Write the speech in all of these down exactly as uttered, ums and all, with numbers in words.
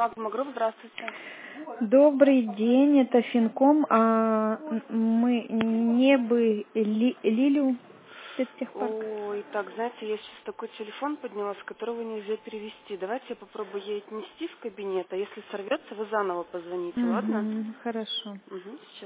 Магма Групп, здравствуйте. Добрый день, это Финком. А мы не бы ли, Лилю спецтехпарк. Ой, так, знаете, я сейчас такой телефон подняла, с которого нельзя перевести. Давайте я попробую ей отнести в кабинет, а если сорвется, вы заново позвоните, ладно? Угу, хорошо. Угу, сейчас.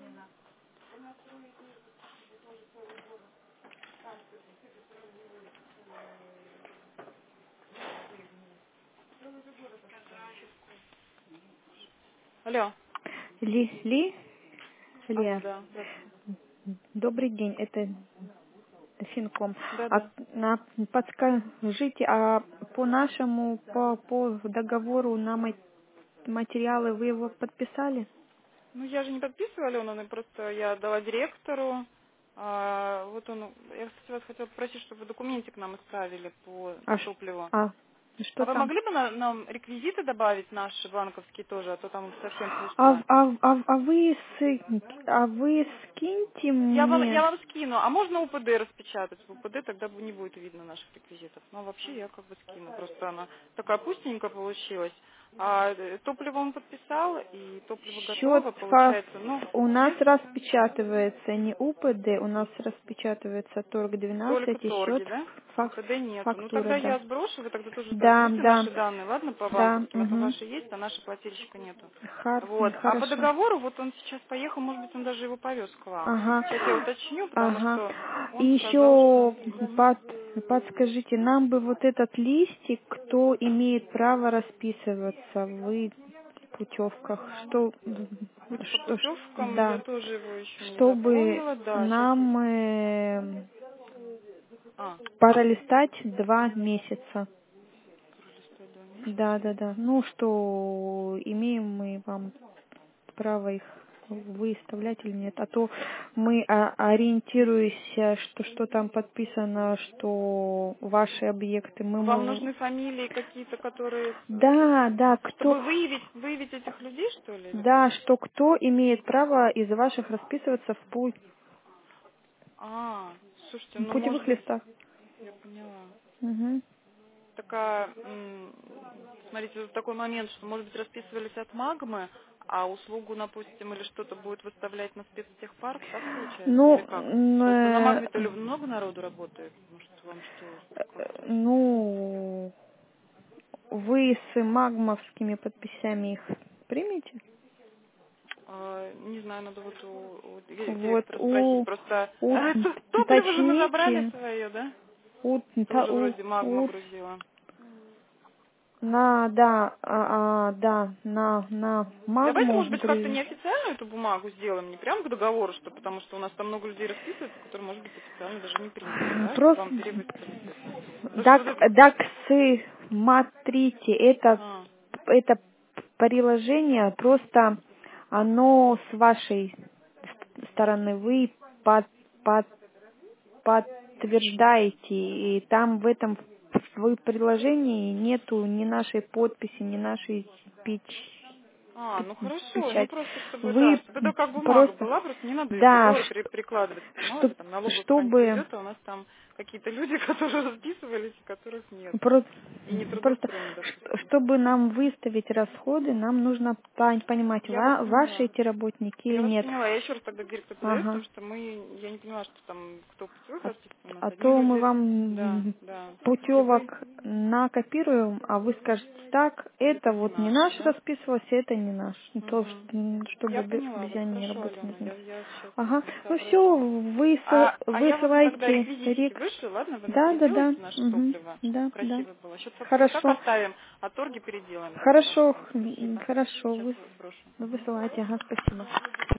Алло. Ли, Ли, Алло, Лия, да, здравствуйте. добрый день, это Финком. Да, А да. на, подскажите, а по нашему, по, по договору на ма- материалы вы его подписали? Ну, я же не подписывала, Алена, ну, просто я дала директору. А, вот он, я, кстати, вас хотела попросить, чтобы вы документик нам исправили по А, ш- топливу. а А что вы там? могли бы на- нам реквизиты добавить наши банковские тоже, а то там совсем А, пусто. а, а, а вы с, а вы скиньте Я вам, я мне. вам скину, а можно УПД распечатать? В УПД тогда не будет видно наших реквизитов. Но вообще я как бы скину, просто она такая пустенькая получилась. А э, топливо он подписал, и топливо Счет готово, фа- получается. Ну, у нас есть распечатывается не УПД, у нас распечатывается торг только двенадцать и счет торги, да? фак- УПД нету. Ну фактура, тогда да. я сброшу, вы тогда тоже Да, сдадите да, наши данные, ладно, по да, банковским, а то угу. ваши есть, а наши плательщика нету. Хар, Вот. А по хорошо. договору, вот он сейчас поехал, может быть, он даже его повез к вам. Ага, Сейчас я уточню, потому ага. что И он сказал, что... еще Мгм. под, подскажите, нам бы вот этот листик, кто имеет право расписываться в путевках, что, Вот по что, ш- путевкам я да, тоже его еще не чтобы запомнила. Да, сейчас... нам э, А, пролистать два месяца. пролистай два Да, месяца. да, да. Ну, что имеем мы вам право их выставлять или нет. А то мы, а, ориентируясь, что, что там подписано, что ваши объекты, мы Вам можем... нужны фамилии какие-то, которые... с- Да, да, кто... Чтобы выявить, выявить этих людей, что ли? Или как? Да, что кто имеет право из ваших расписываться в пу- А, слушайте, ну может путевых быть, листах. я поняла. Угу. Такая, м, смотрите, тут такой момент, что, может быть, расписывались от магмы, а услугу, допустим, или что-то будет выставлять на спецтехпарк, так получается? Ну, Или как? м, Просто на э, магме-то лю- много народу работает. Может, вам что, как-то... ну, вы с магмовскими подписями их примете? А, не знаю, надо вот у, у Вот директора спросить. у, Просто у топливо же мы забрали уточните, свое, да? у, та- Тоже у, вроде магма у, грузила. на, да, а, а, да, на, на Давайте, магму может быть, как-то грузи. неофициально эту бумагу сделаем, не прям к договору, что, потому что у нас там много людей расписывается, которые, может быть, официально даже не приняты, да, чтобы Просто, вам перевыставить это. Потому что так, вот это... так, смотрите, это, А, это приложение просто, оно с вашей стороны, вы под, под, подтверждаете, и там в этом в приложении нету ни нашей подписи, ни нашей печ- а, ну хорошо, ну печать. просто чтобы, да, Вы чтобы это как бумага просто, была, просто не надо ее в да, договор ш- при- прикладывать, что мало ли чтоб- там налоговая какая-нибудь чтобы придет, а у нас там какие-то люди, которые расписывались, и которых нет. Про- И не Просто, трудоустроены, ш- допустим. чтобы нам выставить расходы, нам нужно пон- понимать, Я вас ва- ваши поняла. эти работники или Я вас нет. поняла. Я еще раз тогда к директору подаю, потому Ага. что мы, я не поняла, что там кто в путевых А, расписан у нас. а Одни то мы люди, да, вам да. Если вы, путевок накопируем, а вы скажете, так, это это не вот не наши, наш да? расписывался, это не наш. Ну, то, ш- Угу. м, чтобы Я бе- поняла вас. взяния не Хорошо, работали Алена. без нас. Я, я сейчас с Ага. этим Ну все, соображу. вы А, а я вам тогда высылайте реквизитики рекс. вышлю, ладно? Вы нам Да, да, да. переделаете наше Угу. топливо, чтобы Да, да. красиво было. Счет фактуры так Хорошо. оставим, а торги переделаем тогда, может Хорошо, быть. м, Спасибо. хорошо, Сейчас вы сброшу. Мгм. высылайте, ага, спасибо.